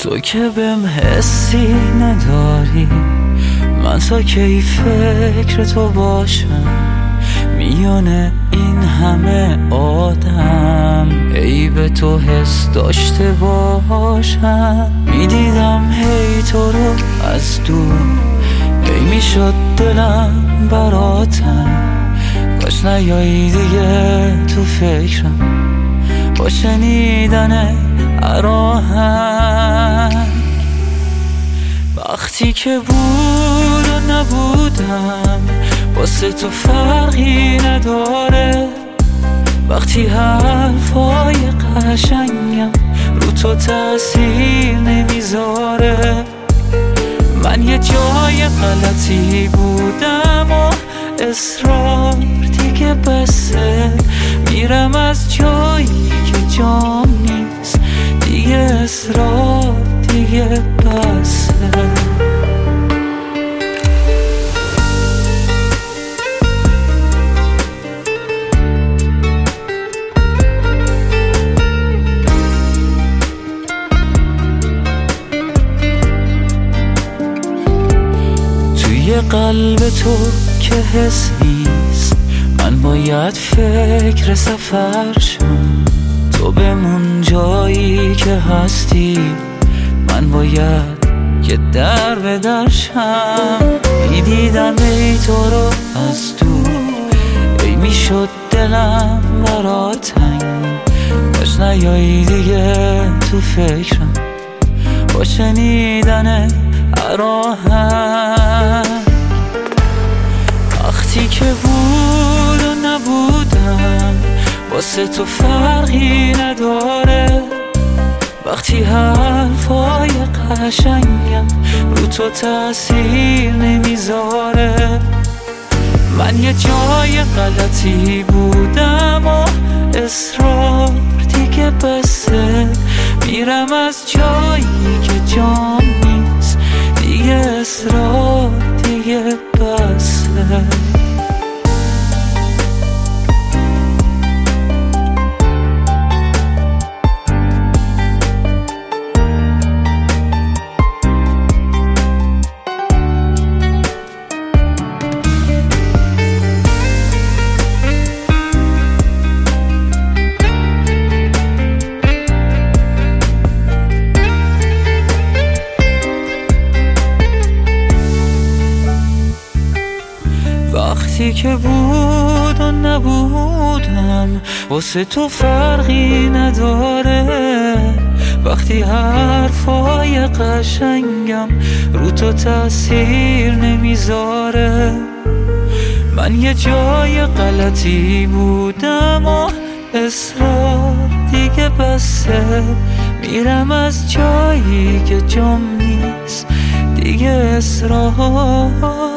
تو که بهم حسی نداری، من تا کی فکر تو باشم میونه این همه آدم. ای به تو حس داشته باشم، میدیدم هی تو رو از دور، ای میشد دلم براتم. کاش نیایی دیگه تو فکرم با شنیدن آهنگ. وقتی که بود و نبودم واسه تو فرقی نداره، وقتی حرفای قشنگم رو تو تأثیر نمیذاره. من یه جای غلطی بودم و اصرار دیگه بسه، میرم از جایی که جام نیست دیگه، اصرار دیگه بسه. توی قلب تو که حس نیست، من باید فکر سفر شم. تو بمون جایی که هستی، من باید که در به در شم. میدیدم ای تو رو از دور، ای میشد دلم برات تنگ. کاش نیایی دیگه تو فکرم با شنیدن آهنگ. وقتی که بود و نبودم واسه تو فرقی نداره، وقتی حرفای قشنگم رو تو تأثیر نمیذاره. من یه جای غلطی بودم و اصرار دیگه بسه، میرم از جایی که جام نیست دیگه، اصرار دیگه بسه. وقتی که بود و نبودم واسه تو فرقی نداره، وقتی حرفای قشنگم رو تو تأثیر نمیذاره. من یه جای غلطی بودم و اصرار دیگه بسه، میرم از جایی که جام نیست دیگه، اصرار